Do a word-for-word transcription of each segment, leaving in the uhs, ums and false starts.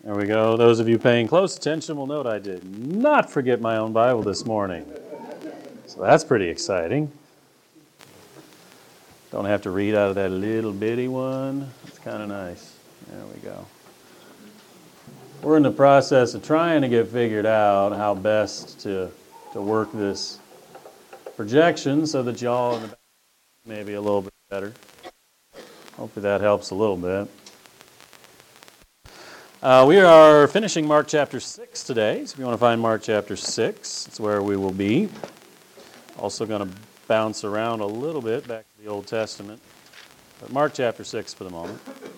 There we go. Those of you paying close attention will note I did not forget my own Bible this morning. So that's pretty exciting. Don't have to read out of that little bitty one. It's kind of nice. There we go. We're in the process of trying to get figured out how best to, to work this projection so that y'all in the back maybe a little bit better. Hopefully that helps a little bit. Uh, we are finishing Mark chapter six today, so if you want to find Mark chapter six, it's where we will be. Also going to bounce around a little bit back to the Old Testament, but Mark chapter six for the moment.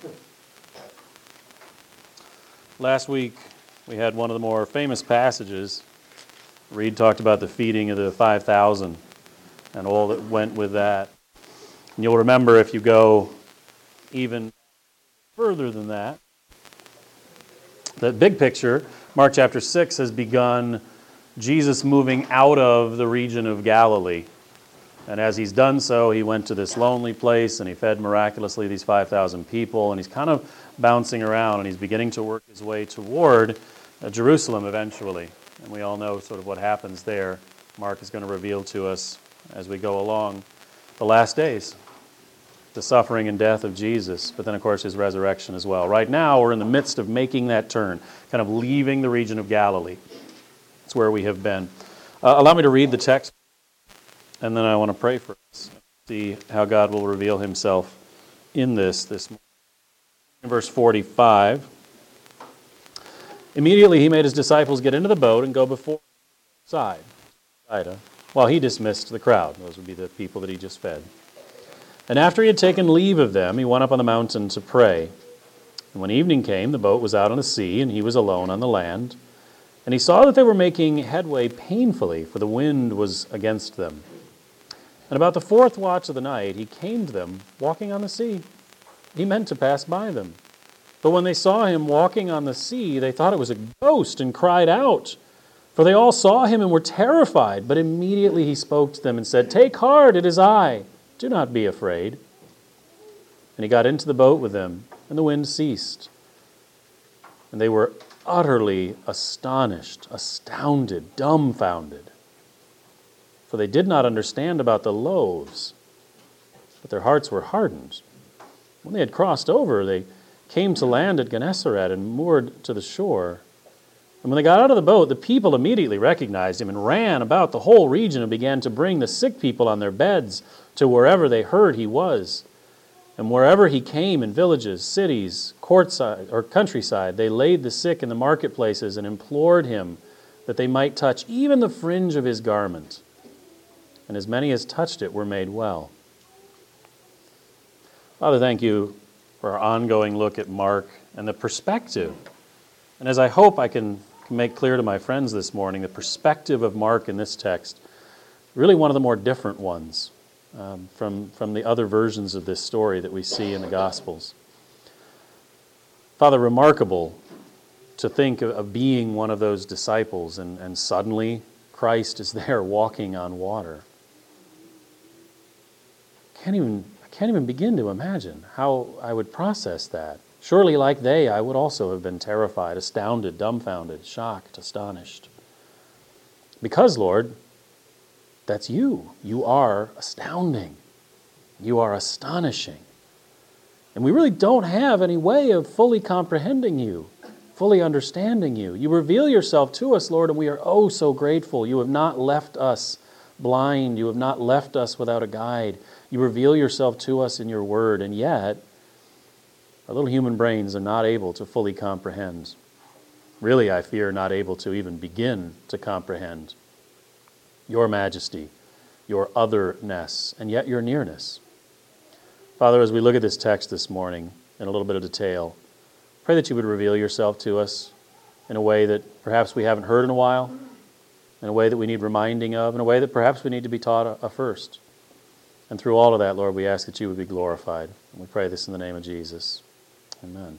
Last week we had one of the more famous passages. Reed talked about the feeding of the five thousand and all that went with that. And you'll remember if you go even further than that, the big picture, Mark chapter six has begun Jesus moving out of the region of Galilee. And as he's done so, he went to this lonely place and he fed miraculously these five thousand people. And he's kind of bouncing around and he's beginning to work his way toward uh, Jerusalem eventually. And we all know sort of what happens there. Mark is going to reveal to us as we go along the last days, the suffering and death of Jesus, but then, of course, his resurrection as well. Right now, we're in the midst of making that turn, kind of leaving the region of Galilee. That's where we have been. Uh, allow me to read the text, and then I want to pray for us, see how God will reveal himself in this this morning. In verse forty-five, immediately he made his disciples get into the boat and go before side, while he dismissed the crowd. Those would be the people that he just fed. And after he had taken leave of them, he went up on the mountain to pray. And when evening came, the boat was out on the sea, and he was alone on the land. And he saw that they were making headway painfully, for the wind was against them. And about the fourth watch of the night, he came to them, walking on the sea. He meant to pass by them. But when they saw him walking on the sea, they thought it was a ghost, and cried out. For they all saw him and were terrified. But immediately he spoke to them and said, "Take heart, it is I. Do not be afraid." And he got into the boat with them, and the wind ceased. And they were utterly astonished, astounded, dumbfounded. For they did not understand about the loaves, but their hearts were hardened. When they had crossed over, they came to land at Gennesaret and moored to the shore. And when they got out of the boat, the people immediately recognized him and ran about the whole region and began to bring the sick people on their beds to wherever they heard he was. And wherever he came, in villages, cities, courtside, or countryside, they laid the sick in the marketplaces and implored him that they might touch even the fringe of his garment. And as many as touched it were made well. Father, thank you for our ongoing look at Mark and the perspective. And as I hope I can make clear to my friends this morning, the perspective of Mark in this text, really one of the more different ones um, from, from the other versions of this story that we see in the Gospels. Father, remarkable to think of, of being one of those disciples and, and suddenly Christ is there walking on water. Can't even, I can't even begin to imagine how I would process that. Surely, like they, I would also have been terrified, astounded, dumbfounded, shocked, astonished. Because, Lord, that's you. You are astounding. You are astonishing. And we really don't have any way of fully comprehending you, fully understanding you. You reveal yourself to us, Lord, and we are oh so grateful. You have not left us blind. You have not left us without a guide. You reveal yourself to us in your word, and yet our little human brains are not able to fully comprehend. Really, I fear, not able to even begin to comprehend your majesty, your otherness, and yet your nearness. Father, as we look at this text this morning in a little bit of detail, pray that you would reveal yourself to us in a way that perhaps we haven't heard in a while, in a way that we need reminding of, in a way that perhaps we need to be taught afirst. And through all of that, Lord, we ask that you would be glorified. And we pray this in the name of Jesus. Amen.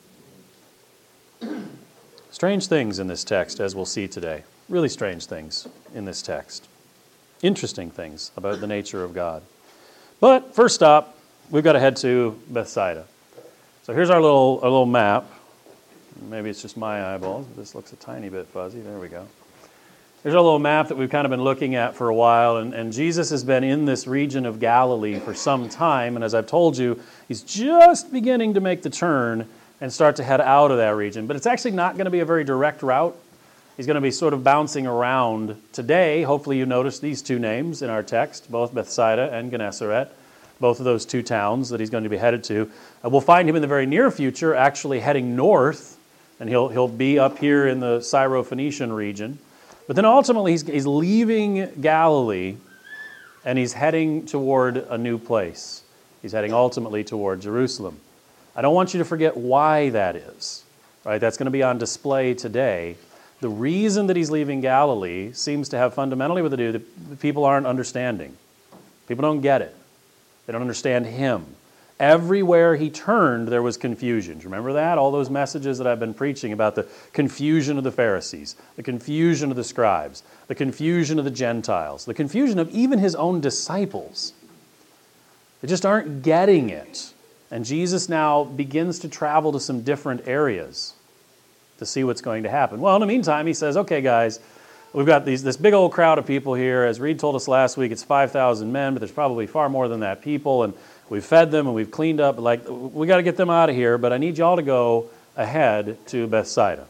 Strange things in this text, as we'll see today. Really strange things in this text. Interesting things about the nature of God. But first stop, we've got to head to Bethsaida. So here's our little, our little map. Maybe it's just my eyeballs, but this looks a tiny bit fuzzy. There we go. There's our little map that we've kind of been looking at for a while, and, and Jesus has been in this region of Galilee for some time, and as I've told you, he's just beginning to make the turn and start to head out of that region. But it's actually not going to be a very direct route. He's going to be sort of bouncing around. Today, hopefully you notice these two names in our text, both Bethsaida and Gennesaret, both of those two towns that he's going to be headed to. Uh, we'll find him in the very near future actually heading north, and he'll, he'll be up here in the Syro-Phoenician region. But then ultimately he's, he's leaving Galilee and he's heading toward a new place. He's heading ultimately toward Jerusalem. I don't want you to forget why that is. Right? That's going to be on display today. The reason that he's leaving Galilee seems to have fundamentally with it to do that people aren't understanding. People don't get it. They don't understand him. Everywhere he turned, there was confusion. Do you remember that? All those messages that I've been preaching about the confusion of the Pharisees, the confusion of the scribes, the confusion of the Gentiles, the confusion of even his own disciples. They just aren't getting it. And Jesus now begins to travel to some different areas to see what's going to happen. Well, in the meantime, he says, okay, guys, we've got these, this big old crowd of people here. As Reed told us last week, it's five thousand men, but there's probably far more than that people. And we've fed them and we've cleaned up. Like, we got to get them out of here, but I need y'all to go ahead to Bethsaida.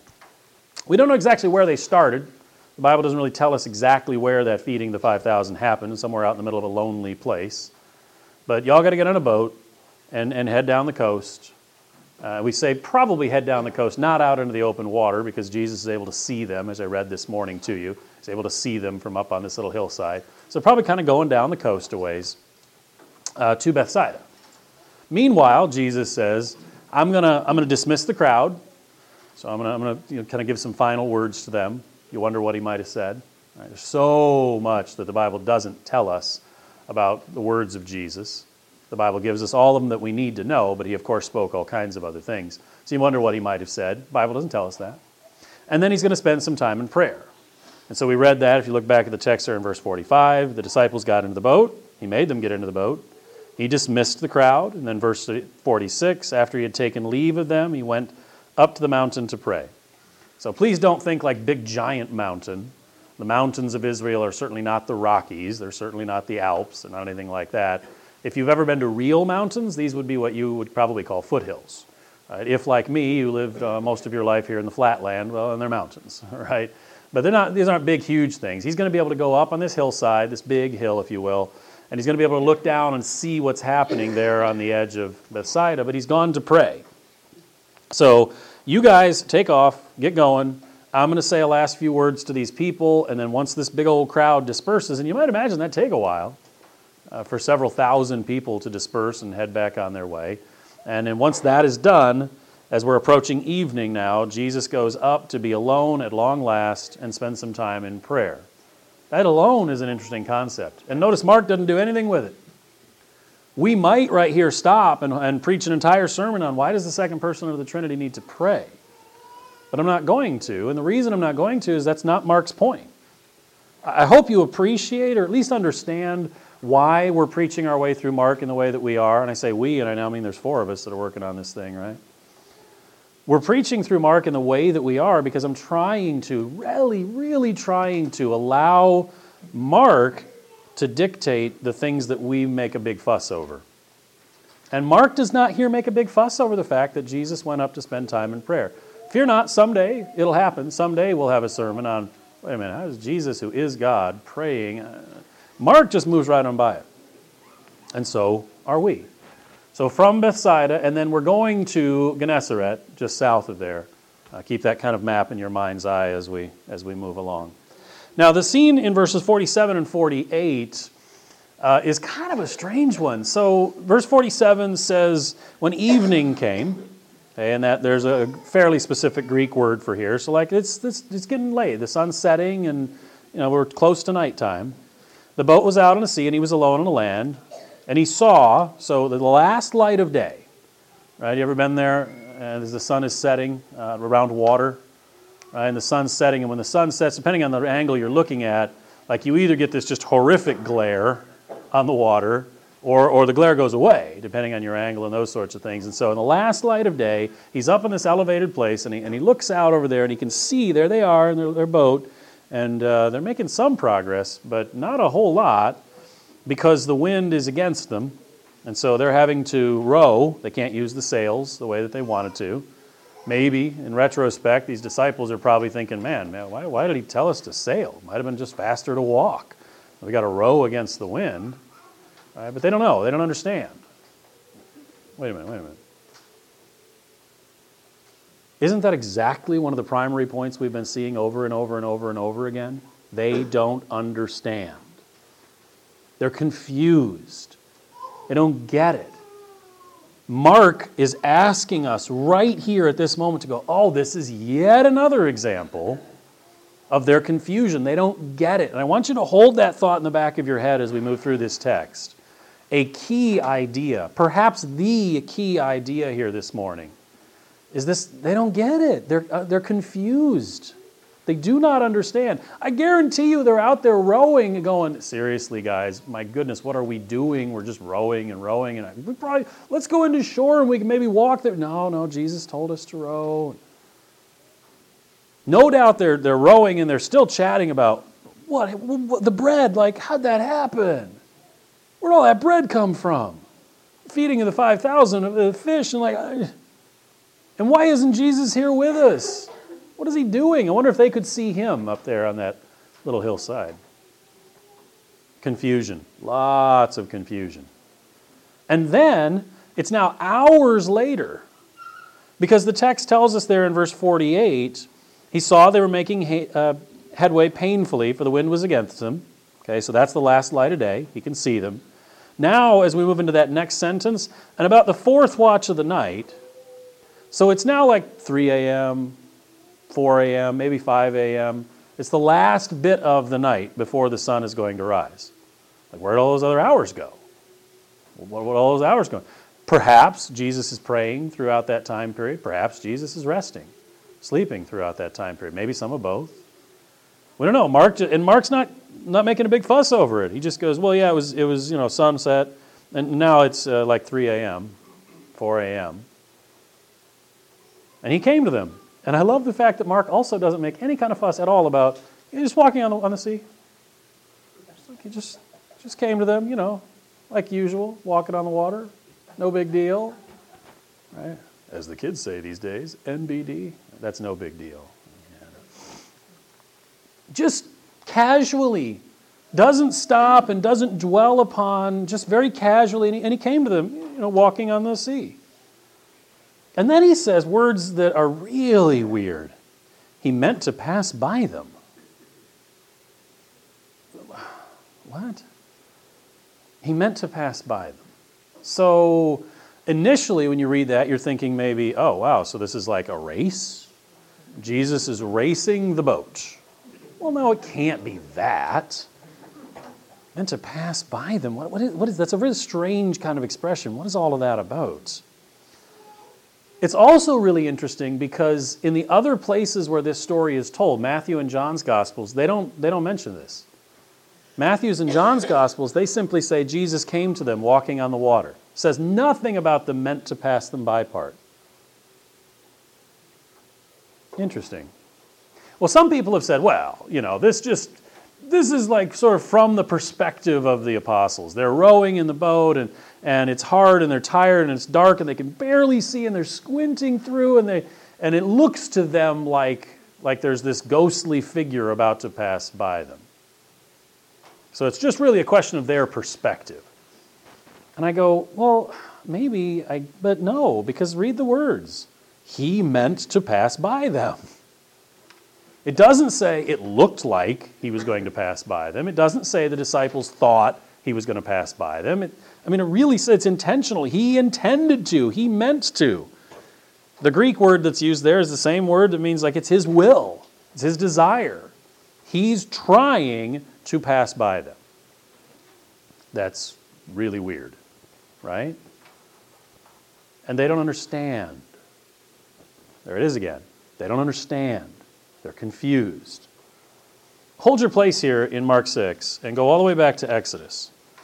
We don't know exactly where they started. The Bible doesn't really tell us exactly where that feeding the five thousand happened, somewhere out in the middle of a lonely place. But y'all got to get on a boat and, and head down the coast. Uh, we say probably head down the coast, not out into the open water, because Jesus is able to see them, as I read this morning to you. He's able to see them from up on this little hillside. So probably kind of going down the coast a ways uh, to Bethsaida. Meanwhile, Jesus says, I'm going to I'm gonna dismiss the crowd. So I'm going to I'm gonna, you know, kind of give some final words to them. You wonder what he might have said. Right, there's so much that the Bible doesn't tell us about the words of Jesus. The Bible gives us all of them that we need to know, but he, of course, spoke all kinds of other things. So you wonder what he might have said. The Bible doesn't tell us that. And then he's going to spend some time in prayer. And so we read that. If you look back at the text there in verse forty-five, the disciples got into the boat. He made them get into the boat. He dismissed the crowd. And then verse forty-six, after he had taken leave of them, he went up to the mountain to pray. So please don't think like big giant mountain. The mountains of Israel are certainly not the Rockies. They're certainly not the Alps. They're not anything like that. If you've ever been to real mountains, these would be what you would probably call foothills. Right? If, like me, you lived uh, most of your life here in the flatland, well, then they're mountains, right? But they're not; these aren't big, huge things. He's going to be able to go up on this hillside, this big hill, if you will, and he's going to be able to look down and see what's happening there on the edge of Bethsaida, but he's gone to pray. So you guys take off, get going. I'm going to say a last few words to these people, and then once this big old crowd disperses, and you might imagine that'd take a while, Uh, for several thousand people to disperse and head back on their way. And then once that is done, as we're approaching evening now, Jesus goes up to be alone at long last and spend some time in prayer. That alone is an interesting concept. And notice Mark doesn't do anything with it. We might right here stop and, and preach an entire sermon on why does the second person of the Trinity need to pray? But I'm not going to. And the reason I'm not going to is that's not Mark's point. I hope you appreciate or at least understand why we're preaching our way through Mark in the way that we are. And I say we, and I now mean there's four of us that are working on this thing, right? We're preaching through Mark in the way that we are because I'm trying to, really, really trying to allow Mark to dictate the things that we make a big fuss over. And Mark does not here make a big fuss over the fact that Jesus went up to spend time in prayer. Fear not, someday it'll happen. Someday we'll have a sermon on, wait a minute, how is Jesus, who is God, praying? Mark just moves right on by it. And so are we. So from Bethsaida, and then we're going to Gennesaret, just south of there. Uh, keep that kind of map in your mind's eye as we as we move along. Now, the scene in verses forty-seven and forty-eight uh, is kind of a strange one. So verse forty-seven says, when evening came, okay, and that there's a fairly specific Greek word for here. So like it's, it's, it's getting late. The sun's setting, and you know we're close to nighttime. The boat was out on the sea, and he was alone on the land. And he saw, so the last light of day, right? You ever been there uh, as the sun is setting uh, around water? Right? And the sun's setting, and when the sun sets, depending on the angle you're looking at, like you either get this just horrific glare on the water, Or, or the glare goes away, depending on your angle and those sorts of things. And so in the last light of day, he's up in this elevated place, and he, and he looks out over there, and he can see, there they are in their, their boat, and uh, they're making some progress, but not a whole lot, because the wind is against them. And so they're having to row. They can't use the sails the way that they wanted to. Maybe, in retrospect, these disciples are probably thinking, man, man, why, why did he tell us to sail? Might have been just faster to walk. We got to row against the wind. Right? But they don't know. They don't understand. Wait a minute, wait a minute. Isn't that exactly one of the primary points we've been seeing over and over and over and over again? They don't understand. They're confused. They don't get it. Mark is asking us right here at this moment to go, oh, this is yet another example of their confusion. They don't get it. And I want you to hold that thought in the back of your head as we move through this text. A key idea, perhaps the key idea here this morning, is this: they don't get it. They're, uh, they're confused. They do not understand. I guarantee you they're out there rowing and going, seriously, guys, my goodness, what are we doing? We're just rowing and rowing. And I, we probably, let's go into shore and we can maybe walk there. No, no, Jesus told us to row. No doubt they're, they're rowing and they're still chatting about, what, what the bread, like, how'd that happen? Where'd all that bread come from? Feeding of the five thousand of the fish. And like, and why isn't Jesus here with us? What is he doing? I wonder if they could see him up there on that little hillside. Confusion. Lots of confusion. And then, it's now hours later, because the text tells us there in verse forty-eight, he saw they were making uh, headway painfully, for the wind was against them. Okay, so that's the last light of day. He can see them. Now, as we move into that next sentence, and about the fourth watch of the night, so it's now like three a.m., four a.m., maybe five a.m. It's the last bit of the night before the sun is going to rise. Like, where did all those other hours go? What were all those hours going? Perhaps Jesus is praying throughout that time period. Perhaps Jesus is resting, sleeping throughout that time period. Maybe some of both. We don't know. Mark, and Mark's not, not making a big fuss over it. He just goes, well, yeah, it was, it was you know, sunset, and now it's uh, like three a.m., four a.m. And he came to them. And I love the fact that Mark also doesn't make any kind of fuss at all about, you know, just walking on the, on the sea. He just, just came to them, you know, like usual, walking on the water. No big deal. Right? As the kids say these days, N B D. That's no big deal. Yeah. Just casually, doesn't stop and doesn't dwell upon, just very casually, and he, and he came to them, you know, walking on the sea. And then he says words that are really weird. He meant to pass by them. What? He meant to pass by them. So initially when you read that, you're thinking maybe, oh, wow, so this is like a race? Jesus is racing the boat. Well, no, it can't be that. Meant to pass by them. What, what, is, what is that's a very strange kind of expression. What is all of that about? It's also really interesting because in the other places where this story is told, Matthew and John's Gospels, they don't, they don't mention this. Matthew's and John's Gospels, they simply say Jesus came to them walking on the water. It says nothing about the meant to pass them by part. Interesting. Well, some people have said, well, you know, this just, this is like sort of from the perspective of the apostles. They're rowing in the boat and And it's hard, and they're tired, and it's dark, and they can barely see, and they're squinting through, and they and it looks to them like, like there's this ghostly figure about to pass by them. So it's just really a question of their perspective. And I go, well, maybe, I, but no, because read the words. He meant to pass by them. It doesn't say it looked like he was going to pass by them. It doesn't say the disciples thought he was going to pass by them. It, I mean, it really says it's intentional. He intended to. He meant to. The Greek word that's used there is the same word that means like it's his will. It's his desire. He's trying to pass by them. That's really weird, right? And they don't understand. There it is again. They don't understand. They're confused. Hold your place here in Mark six and go all the way back to Exodus.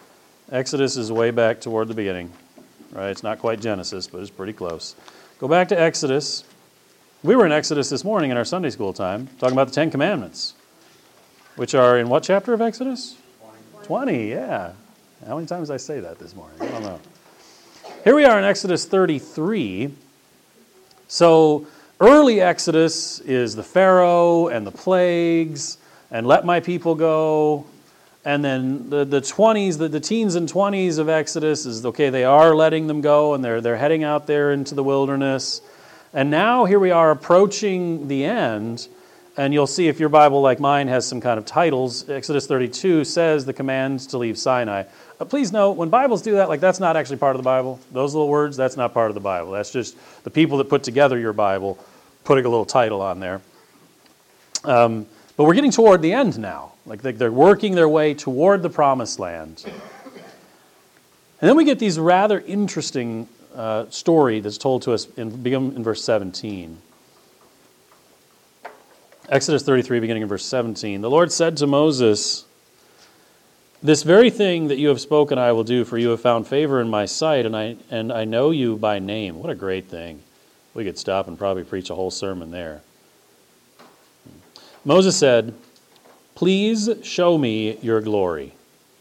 Exodus is way back toward the beginning, right? It's not quite Genesis, but it's pretty close. Go back to Exodus. We were in Exodus this morning in our Sunday school time, talking about the Ten Commandments, which are in what chapter of Exodus? twenty, yeah. How many times did I say that this morning? I don't know. Here we are in Exodus thirty-three. So early Exodus is the Pharaoh and the plagues and let my people go. And then the, the twenties, the, the teens and twenties of Exodus is, okay, they are letting them go and they're, they're heading out there into the wilderness. And now here we are approaching the end. And you'll see if your Bible, like mine, has some kind of titles. Exodus thirty-two says the command to leave Sinai. Uh, please note, when Bibles do that, like that's not actually part of the Bible. Those little words, that's not part of the Bible. That's just the people that put together your Bible putting a little title on there. Um, but we're getting toward the end now. Like they're working their way toward the Promised Land. And then we get these rather interesting uh, story that's told to us in, begin in verse seventeen. Exodus thirty-three, beginning in verse seventeen. The Lord said to Moses, "This very thing that you have spoken I will do, for you have found favor in my sight, and I and I know you by name." What a great thing. We could stop and probably preach a whole sermon there. Moses said, "Please show me your glory."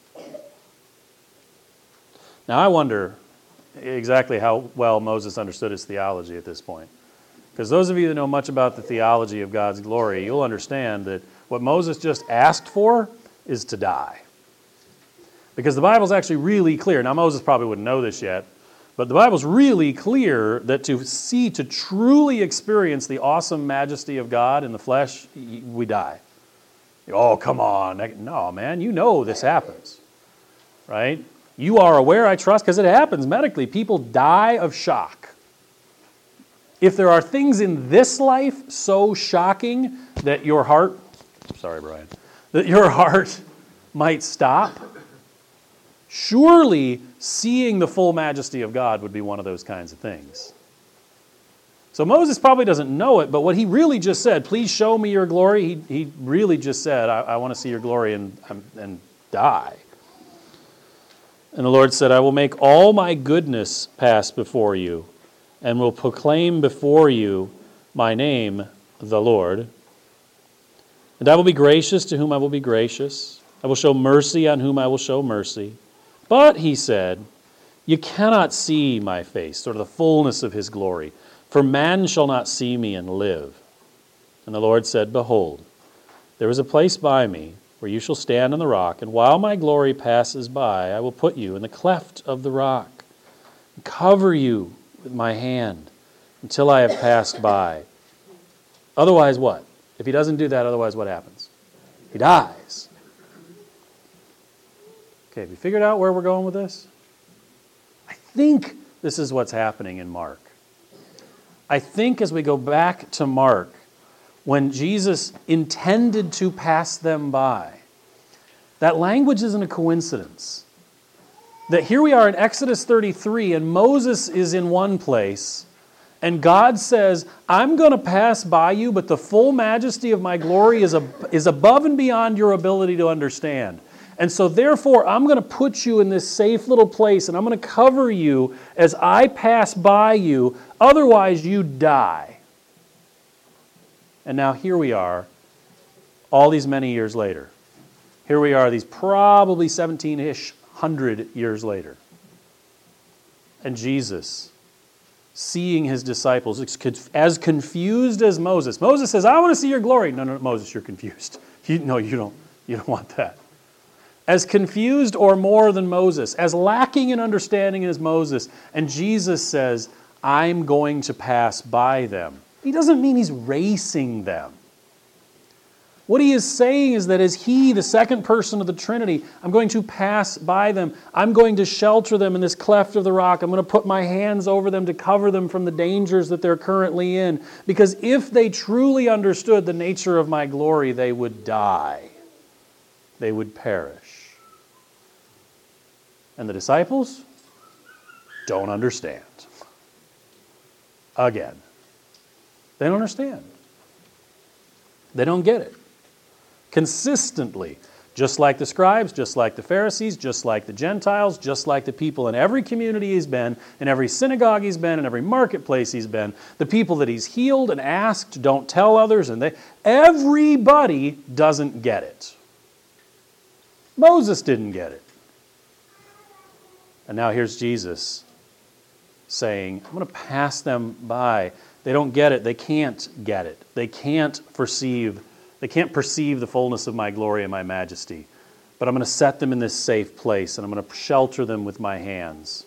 Now I wonder exactly how well Moses understood his theology at this point. Because those of you that know much about the theology of God's glory, you'll understand that what Moses just asked for is to die. Because the Bible's actually really clear. Now Moses probably wouldn't know this yet, but the Bible's really clear that to see, to truly experience the awesome majesty of God in the flesh, we die. Oh, come on. No, man, you know this happens, right? You are aware, I trust, because it happens medically. People die of shock. If there are things in this life so shocking that your heart, sorry, Brian, that your heart might stop, surely seeing the full majesty of God would be one of those kinds of things. So Moses probably doesn't know it, but what he really just said, "Please show me your glory," he, he really just said, I, I want to see your glory and, and die. And the Lord said, "I will make all my goodness pass before you, and will proclaim before you my name, the Lord. And I will be gracious to whom I will be gracious. I will show mercy on whom I will show mercy. But," he said, "you cannot see my face," sort of the fullness of his glory. "For man shall not see me and live." And the Lord said, "Behold, there is a place by me where you shall stand on the rock, and while my glory passes by, I will put you in the cleft of the rock, and cover you with my hand until I have passed by." Otherwise what? If he doesn't do that, otherwise what happens? He dies. Okay, have you figured out where we're going with this? I think this is what's happening in Mark. I think as we go back to Mark, when Jesus intended to pass them by, that language isn't a coincidence. That here we are in Exodus thirty-three, and Moses is in one place, and God says, "I'm going to pass by you, but the full majesty of my glory is, ab- is above and beyond your ability to understand. And so therefore, I'm going to put you in this safe little place, and I'm going to cover you as I pass by you. Otherwise, you die." And now here we are, all these many years later. Here we are, these probably seventeen-ish hundred years later. And Jesus, seeing his disciples as confused as Moses. Moses says, "I want to see your glory." No, no, Moses, you're confused. You, no, you don't. You don't want that. As confused or more than Moses, as lacking in understanding as Moses. And Jesus says, "I'm going to pass by them." He doesn't mean he's racing them. What he is saying is that as he, the second person of the Trinity, I'm going to pass by them. I'm going to shelter them in this cleft of the rock. I'm going to put my hands over them to cover them from the dangers that they're currently in. Because if they truly understood the nature of my glory, they would die. They would perish. And the disciples don't understand. Again. They don't understand. They don't get it. Consistently, Just like the scribes, just like the Pharisees, just like the Gentiles, just like the people in every community he's been, in every synagogue he's been, in every marketplace he's been, the people that he's healed and asked don't tell others, and they everybody doesn't get it. Moses didn't get it. And now here's Jesus saying, I'm going to pass them by. They don't get it. They can't get it. They can't perceive They can't perceive the fullness of my glory and my majesty. But I'm going to set them in this safe place, and I'm going to shelter them with my hands.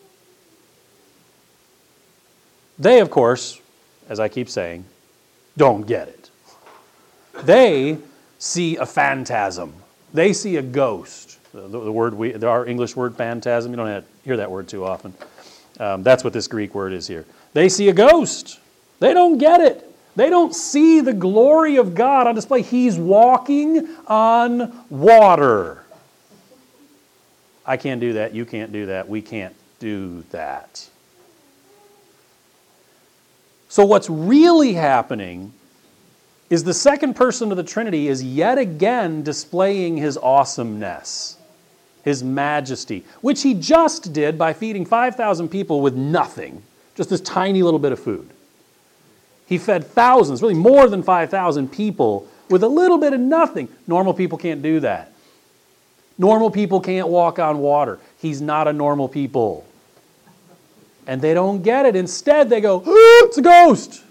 They, of course, as I keep saying, don't get it. They see a phantasm. They see a ghost. The, the word we, our English word phantasm, you don't have to hear that word too often. Um, that's what this Greek word is here. They see a ghost. They don't get it. They don't see the glory of God on display. He's walking on water. I can't do that. You can't do that. We can't do that. So what's really happening is the second person of the Trinity is yet again displaying his awesomeness, his majesty, which he just did by feeding five thousand people with nothing, just this tiny little bit of food. He fed thousands, really more than five thousand people with a little bit of nothing. Normal people can't do that. Normal people can't walk on water. He's not a normal people. And they don't get it. Instead, they go, oh, it's a ghost.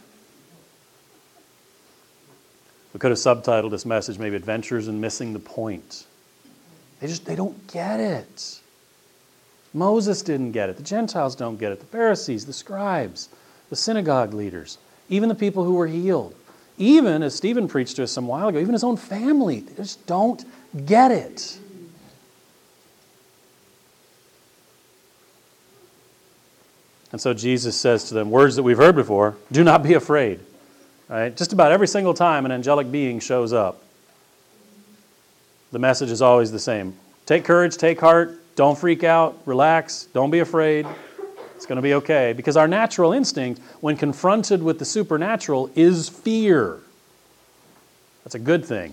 We could have subtitled this message maybe Adventures in Missing the Point. They just, they don't get it. Moses didn't get it. The Gentiles don't get it. The Pharisees, the scribes, the synagogue leaders. Even the people who were healed. Even, as Stephen preached to us some while ago, even his own family, they just don't get it. And so Jesus says to them, words that we've heard before, do not be afraid. Right? Just about every single time an angelic being shows up, the message is always the same. Take courage, take heart, don't freak out, relax, don't be afraid. It's going to be okay. Because our natural instinct, when confronted with the supernatural, is fear. That's a good thing.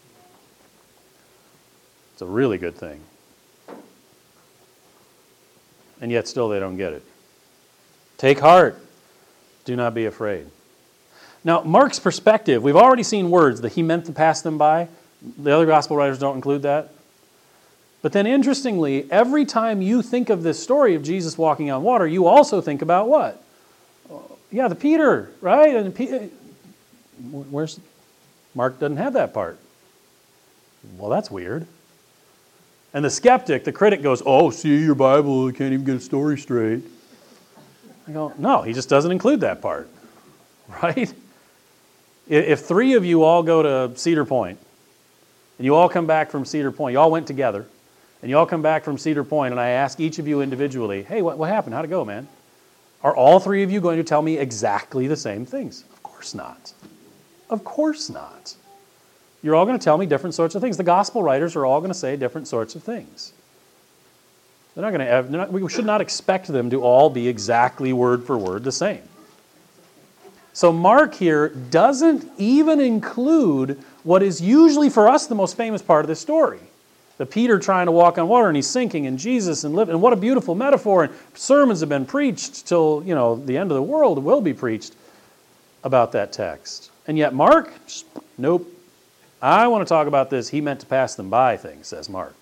It's a really good thing. And yet still they don't get it. Take heart. Do not be afraid. Now, Mark's perspective, we've already seen words that he meant to pass them by. The other gospel writers don't include that. But then interestingly, every time you think of this story of Jesus walking on water, you also think about what? Yeah, the Peter, right? And Peter, where's Mark doesn't have that part. Well, that's weird. And the skeptic, the critic goes, oh, see, your Bible, you can't even get a story straight. I go, no, he just doesn't include that part, right? If three of you all go to Cedar Point, and you all come back from Cedar Point, you all went together, and you all come back from Cedar Point, and I ask each of you individually, hey, what, what happened? How'd it go, man? Are all three of you going to tell me exactly the same things? Of course not. Of course not. You're all going to tell me different sorts of things. The gospel writers are all going to say different sorts of things. They're not going to have, not, we should not expect them to all be exactly word for word the same. So Mark here doesn't even include what is usually for us the most famous part of this story. The Peter trying to walk on water and he's sinking, and Jesus and living, and what a beautiful metaphor. And sermons have been preached till, you know, the end of the world will be preached about that text. And yet Mark, just, nope. I want to talk about this. He meant to pass them by thing, says Mark.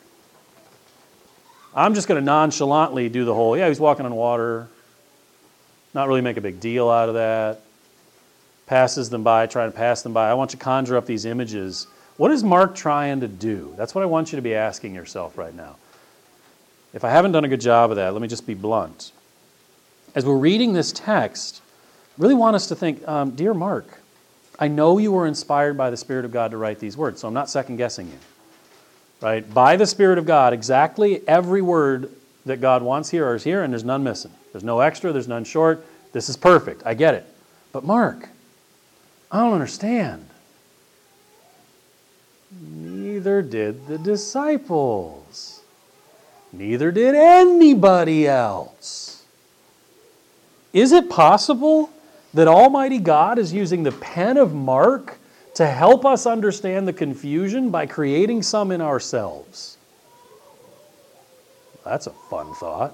I'm just going to nonchalantly do the whole, yeah, he's walking on water. Not really make a big deal out of that. Passes them by, trying to pass them by. I want you to conjure up these images. What is Mark trying to do? That's what I want you to be asking yourself right now. If I haven't done a good job of that, let me just be blunt. As we're reading this text, I really want us to think, um, dear Mark, I know you were inspired by the Spirit of God to write these words, so I'm not second-guessing you. Right? By the Spirit of God, exactly every word that God wants here is here, and there's none missing. There's no extra, there's none short. This is perfect. I get it. But Mark, I don't understand. Neither did the disciples. Neither did anybody else. Is it possible that Almighty God is using the pen of Mark to help us understand the confusion by creating some in ourselves. That's a fun thought.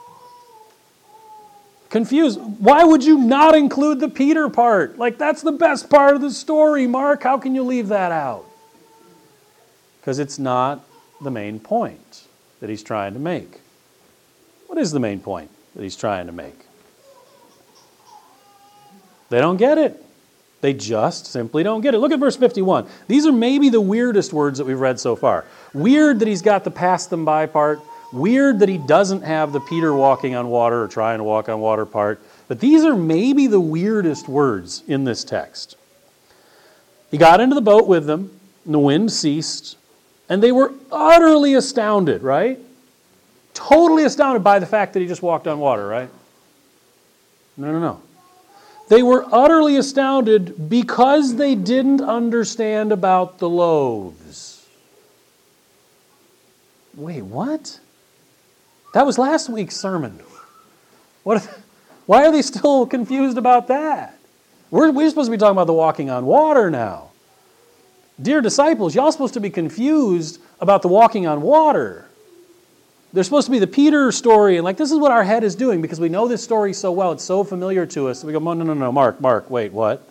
Confused. Why would you not include the Peter part? Like, that's the best part of the story, Mark. How can you leave that out? Because it's not the main point that he's trying to make. What is the main point that he's trying to make? They don't get it. They just simply don't get it. Look at verse fifty-one. These are maybe the weirdest words that we've read so far. Weird that he's got the pass them by part. Weird that he doesn't have the Peter walking on water or trying to walk on water part. But these are maybe the weirdest words in this text. He got into the boat with them, and the wind ceased, and they were utterly astounded, right? Totally astounded by the fact that he just walked on water, right? No, no, no. They were utterly astounded because they didn't understand about the loaves. Wait, what? That was last week's sermon. What? Why are they still confused about that? We're, we're supposed to be talking about the walking on water now. Dear disciples, y'all supposed to be confused about the walking on water. There's supposed to be the Peter story, and like this is what our head is doing because we know this story so well. It's so familiar to us. We go, no, no, no, Mark, Mark, wait, what?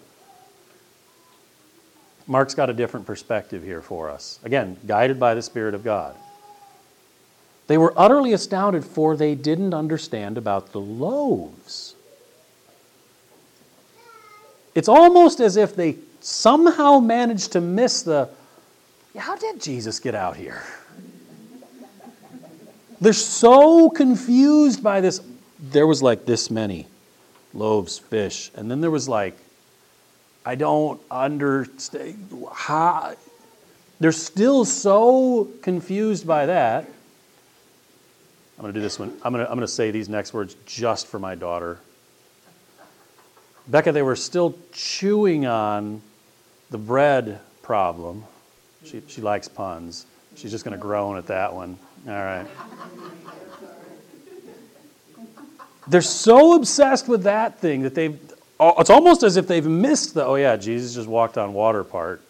Mark's got a different perspective here for us. Again, guided by the Spirit of God. They were utterly astounded, for they didn't understand about the loaves. It's almost as if they somehow managed to miss the, how did Jesus get out here? They're so confused by this. There was like this many loaves, fish, and then there was like, I don't understand how. They're still so confused by that. I'm going to do this one. I'm going to, I'm going to say these next words just for my daughter. Becca, they were still chewing on the bread problem. She, she likes puns. She's just going to groan at that one. All right. They're so obsessed with that thing that they've, it's almost as if they've missed the, oh yeah, Jesus just walked on water part.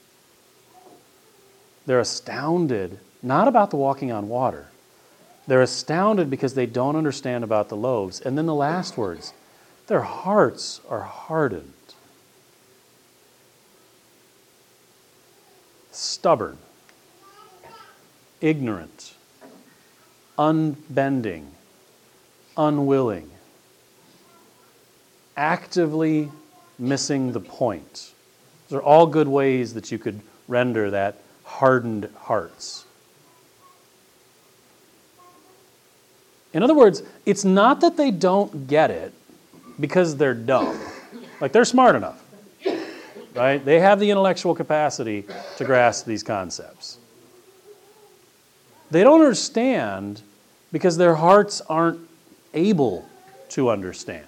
They're astounded, not about the walking on water. They're astounded because they don't understand about the loaves. And then the last words, their hearts are hardened. Stubborn. Ignorant. Unbending. Unwilling. Actively missing the point. Those are all good ways that you could render that hardened hearts. In other words, it's not that they don't get it because they're dumb. Like, they're smart enough, right? They have the intellectual capacity to grasp these concepts. They don't understand because their hearts aren't able to understand.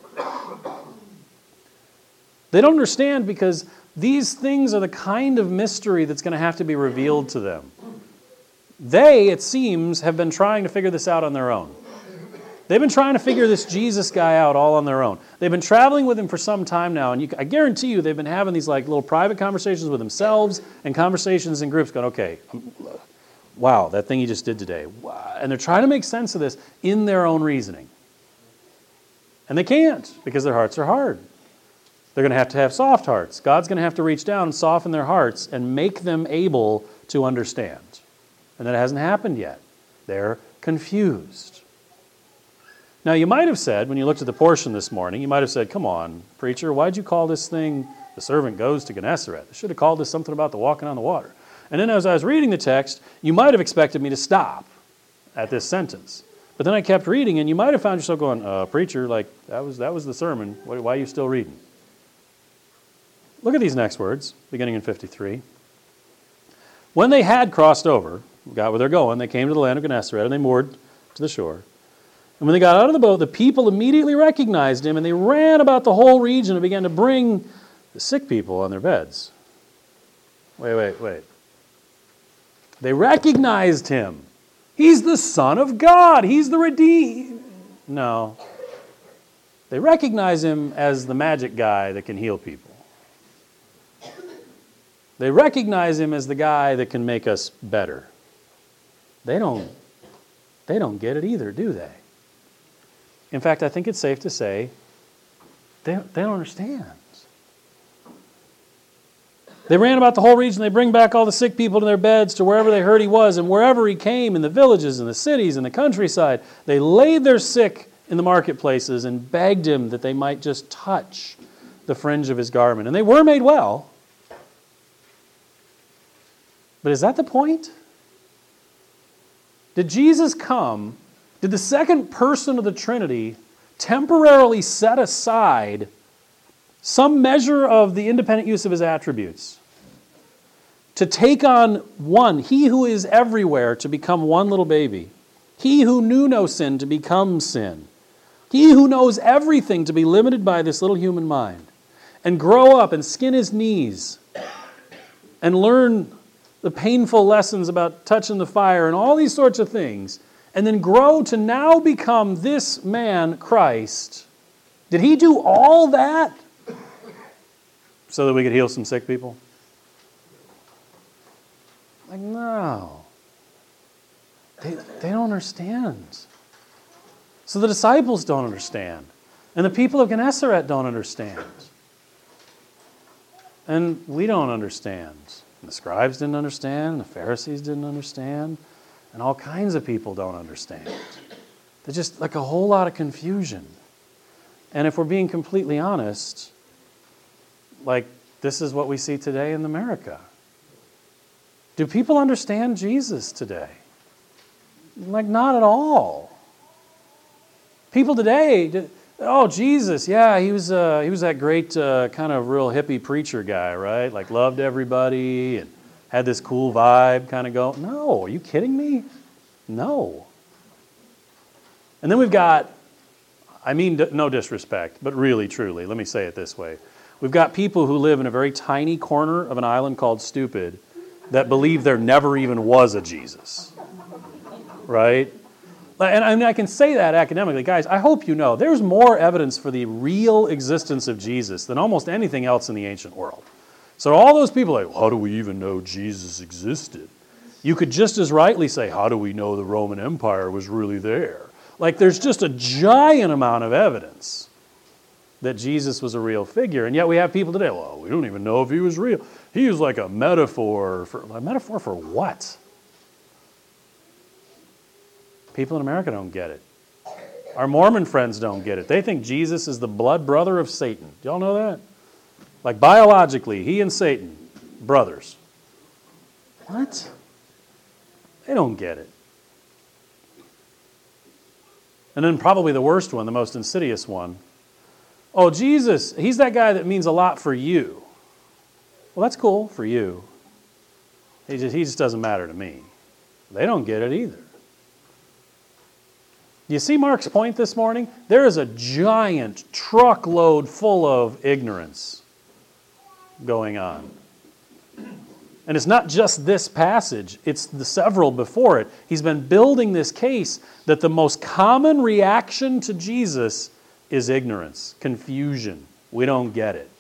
They don't understand because these things are the kind of mystery that's going to have to be revealed to them. They, it seems, have been trying to figure this out on their own. They've been trying to figure this Jesus guy out all on their own. They've been traveling with him for some time now, and you, I guarantee you they've been having these like little private conversations with themselves and conversations in groups going, okay, wow, that thing he just did today. Wow. And they're trying to make sense of this in their own reasoning. And they can't because their hearts are hard. They're going to have to have soft hearts. God's going to have to reach down and soften their hearts and make them able to understand. And that hasn't happened yet. They're confused. Now, you might have said, when you looked at the portion this morning, you might have said, come on, preacher, why'd you call this thing, the servant goes to Gennesaret? You should have called this something about the walking on the water. And then as I was reading the text, you might have expected me to stop at this sentence. But then I kept reading, and you might have found yourself going, uh, preacher, like, that was, that was the sermon. Why, why are you still reading? Look at these next words, beginning in fifty-three. When they had crossed over, got where they're going, they came to the land of Gennesaret, and they moored to the shore. And when they got out of the boat, the people immediately recognized him, and they ran about the whole region and began to bring the sick people on their beds. Wait, wait, wait. They recognized him. He's the Son of God. He's the Redeemer. No. They recognize him as the magic guy that can heal people. They recognize him as the guy that can make us better. They don't, they don't get it either, do they? In fact, I think it's safe to say they, they don't understand. They ran about the whole region. They bring back all the sick people to their beds to wherever they heard he was. And wherever he came, in the villages, in the cities, in the countryside, they laid their sick in the marketplaces and begged him that they might just touch the fringe of his garment. And they were made well. But is that the point? Did Jesus come, did the second person of the Trinity temporarily set aside some measure of the independent use of his attributes to take on one, he who is everywhere, to become one little baby, he who knew no sin to become sin, he who knows everything to be limited by this little human mind, and grow up and skin his knees and learn the painful lessons about touching the fire and all these sorts of things, and then grow to now become this man, Christ. Did he do all that so that we could heal some sick people? Like, no. They, they don't understand. So the disciples don't understand. And the people of Gennesaret don't understand. And we don't understand. And the scribes didn't understand. And the Pharisees didn't understand. And all kinds of people don't understand. There's just like a whole lot of confusion. And if we're being completely honest, like this is what we see today in America. Do people understand Jesus today? Like, not at all. People today, oh, Jesus, yeah, he was uh, he was that great uh, kind of real hippie preacher guy, right? Like, loved everybody and had this cool vibe kind of go. No, are you kidding me? No. And then we've got, I mean no disrespect, but really, truly, let me say it this way. We've got people who live in a very tiny corner of an island called Stupid that believe there never even was a Jesus, right? And I mean, I can say that academically. Guys, I hope you know there's more evidence for the real existence of Jesus than almost anything else in the ancient world. So all those people are like, how do we even know Jesus existed? You could just as rightly say, how do we know the Roman Empire was really there? Like, there's just a giant amount of evidence that Jesus was a real figure. And yet we have people today, well, we don't even know if he was real. He was like a metaphor. For, a metaphor for what? People in America don't get it. Our Mormon friends don't get it. They think Jesus is the blood brother of Satan. Do y'all know that? Like biologically, he and Satan, brothers. What? They don't get it. And then probably the worst one, the most insidious one. Oh, Jesus, he's that guy that means a lot for you. Well, that's cool for you. He just, he just doesn't matter to me. They don't get it either. You see Mark's point this morning? There is a giant truckload full of ignorance going on. And it's not just this passage, it's the several before it. He's been building this case that the most common reaction to Jesus is ignorance, confusion. We don't get it.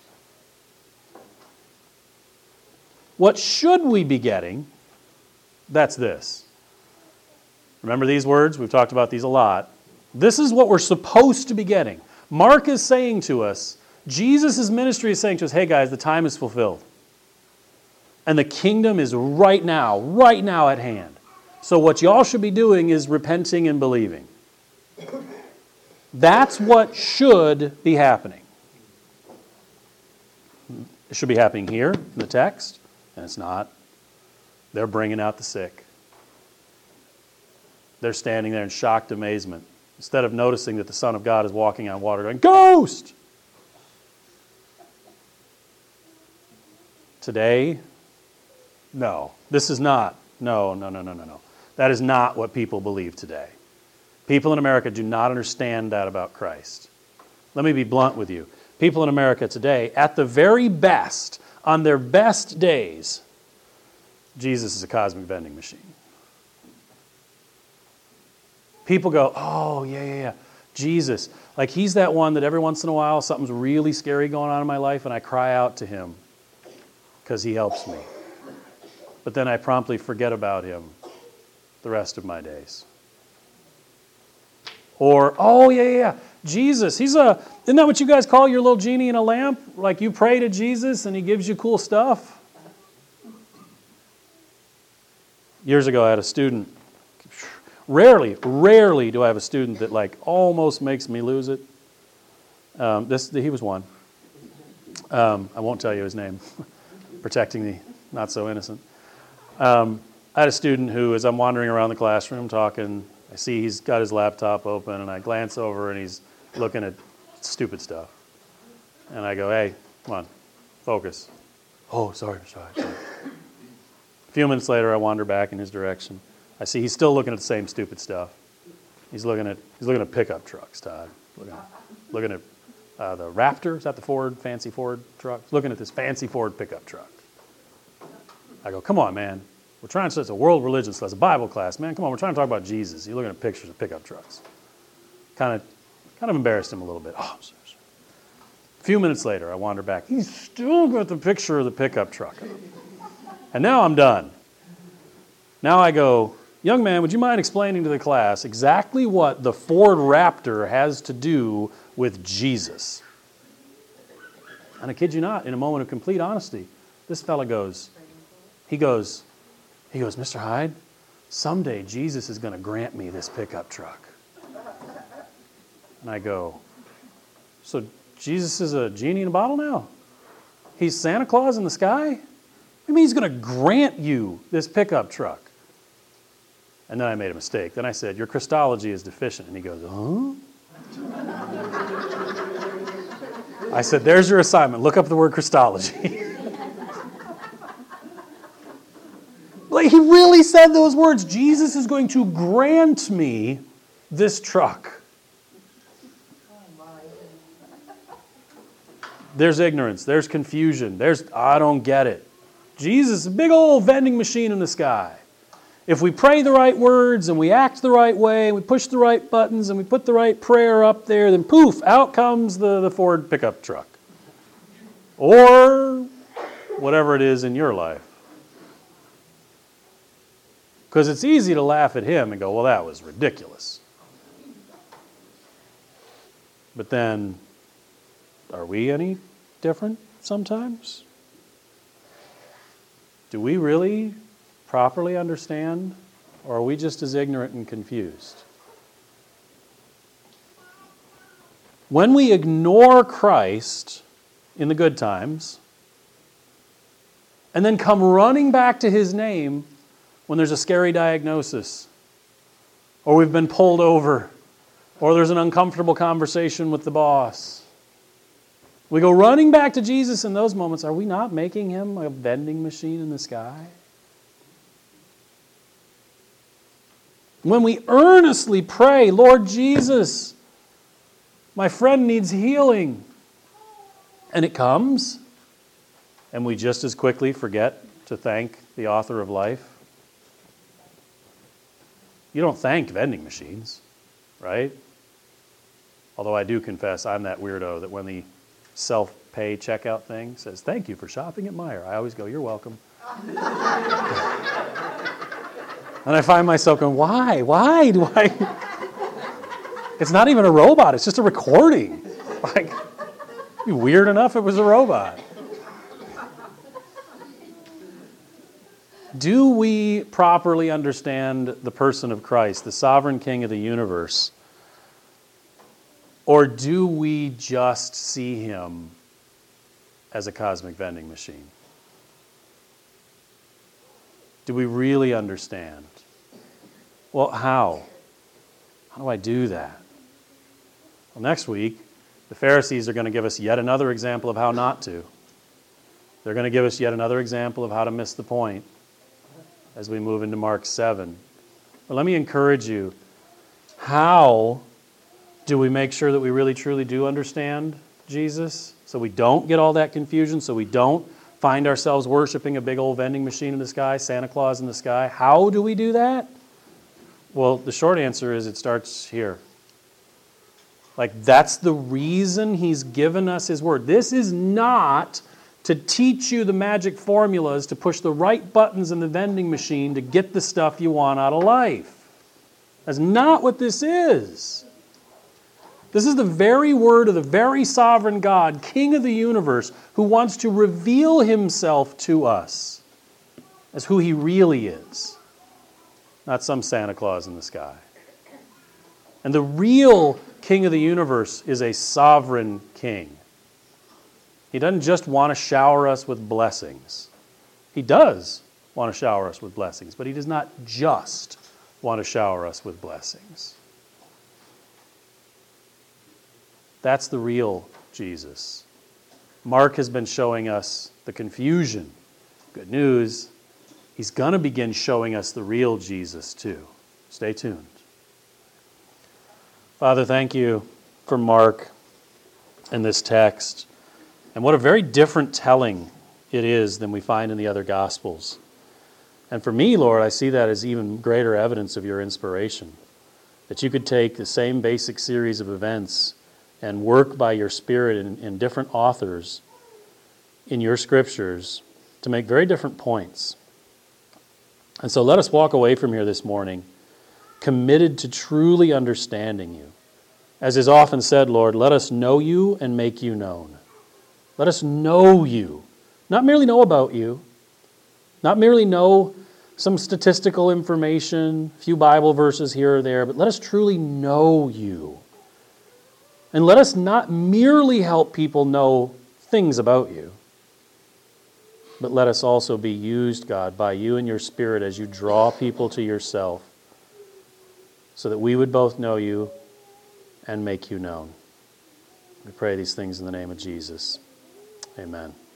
What should we be getting? That's this. Remember these words? We've talked about these a lot. This is what we're supposed to be getting. Mark is saying to us, Jesus' ministry is saying to us, hey guys, the time is fulfilled. And the kingdom is right now, right now at hand. So what y'all should be doing is repenting and believing. That's what should be happening. It should be happening here in the text, and it's not. They're bringing out the sick. They're standing there in shocked amazement, instead of noticing that the Son of God is walking on water going, ghost! Today, no. This is not. No, no, no, no, no, no. That is not what people believe today. People in America do not understand that about Christ. Let me be blunt with you. People in America today, at the very best, on their best days, Jesus is a cosmic vending machine. People go, oh, yeah, yeah, yeah, Jesus. Like he's that one that every once in a while something's really scary going on in my life and I cry out to him because he helps me. but then I promptly forget about him the rest of my days. Or, oh, yeah, yeah, yeah, Jesus, he's a, isn't that what you guys call your little genie in a lamp? Like you pray to Jesus and he gives you cool stuff? Years ago, I had a student. Rarely, rarely do I have a student that like almost makes me lose it. Um, this he was one. Um, I won't tell you his name. Protecting the not so innocent. Um, I had a student who, as I'm wandering around the classroom talking, I see he's got his laptop open, and I glance over, and he's looking at stupid stuff. And I go, "Hey, come on, focus." Oh, sorry, sorry. sorry. A few minutes later, I wander back in his direction. I see he's still looking at the same stupid stuff. He's looking at he's looking at pickup trucks, Todd. Looking at, looking at uh, the Raptor. Is that the Ford, fancy Ford truck? He's looking at this fancy Ford pickup truck. I go, come on, man. We're trying to, it's a world religion class, a Bible class. Man, come on, we're trying to talk about Jesus. You're looking at pictures of pickup trucks. Kind of, kind of embarrassed him a little bit. Oh, I'm sorry. A few minutes later, I wander back. He's still got the picture of the pickup truck. And now I'm done. Now I go, young man, would you mind explaining to the class exactly what the Ford Raptor has to do with Jesus? And I kid you not, in a moment of complete honesty, this fella goes, he goes, he goes, Mister Hyde, someday Jesus is going to grant me this pickup truck. And I go, so Jesus is a genie in a bottle now? He's Santa Claus in the sky? I mean, he's going to grant you this pickup truck. And then I made a mistake. Then I said, your Christology is deficient. And he goes, huh? I said, there's your assignment. Look up the word Christology. Like, he really said those words. Jesus is going to grant me this truck. There's ignorance. There's confusion. There's, I don't get it. Jesus is a big old vending machine in the sky. If we pray the right words and we act the right way, and we push the right buttons and we put the right prayer up there, then poof, out comes the, the Ford pickup truck. Or whatever it is in your life. Because it's easy to laugh at him and go, well, that was ridiculous. But then, are we any different sometimes? Do we really properly understand, or are we just as ignorant and confused? When we ignore Christ in the good times, and then come running back to his name when there's a scary diagnosis, or we've been pulled over, or there's an uncomfortable conversation with the boss, we go running back to Jesus in those moments. Are we not making him a vending machine in the sky? When we earnestly pray, Lord Jesus, my friend needs healing, and it comes, and we just as quickly forget to thank the author of life. You don't thank vending machines, right? Although I do confess I'm that weirdo that when the self-pay checkout thing says, thank you for shopping at Meijer, I always go, you're welcome. And I find myself going, why? Why do I? It's not even a robot. It's just a recording. Like, it'd be weird enough if it was a robot. Do we properly understand the person of Christ, the sovereign King of the universe? Or do we just see him as a cosmic vending machine? Do we really understand? Well, how? How do I do that? Well, next week, the Pharisees are going to give us yet another example of how not to. They're going to give us yet another example of how to miss the point as we move into Mark seven. But let me encourage you. How do we make sure that we really truly do understand Jesus? So we don't get all that confusion, so we don't find ourselves worshiping a big old vending machine in the sky, Santa Claus in the sky. How do we do that? Well, the short answer is it starts here. Like, that's the reason he's given us his word. This is not to teach you the magic formulas to push the right buttons in the vending machine to get the stuff you want out of life. That's not what this is. This is the very word of the very sovereign God, King of the universe, who wants to reveal himself to us as who he really is, not some Santa Claus in the sky. And the real King of the universe is a sovereign king. He doesn't just want to shower us with blessings. He does want to shower us with blessings, but he does not just want to shower us with blessings. That's the real Jesus. Mark has been showing us the confusion. Good news, he's going to begin showing us the real Jesus too. Stay tuned. Father, thank you for Mark and this text. And what a very different telling it is than we find in the other Gospels. And for me, Lord, I see that as even greater evidence of your inspiration. That you could take the same basic series of events and work by your Spirit in, in different authors in your Scriptures to make very different points. And so let us walk away from here this morning committed to truly understanding you. As is often said, Lord, let us know you and make you known. Let us know you. Not merely know about you. Not merely know some statistical information, a few Bible verses here or there, but let us truly know you. And let us not merely help people know things about you, but let us also be used, God, by you and your Spirit as you draw people to yourself so that we would both know you and make you known. We pray these things in the name of Jesus. Amen.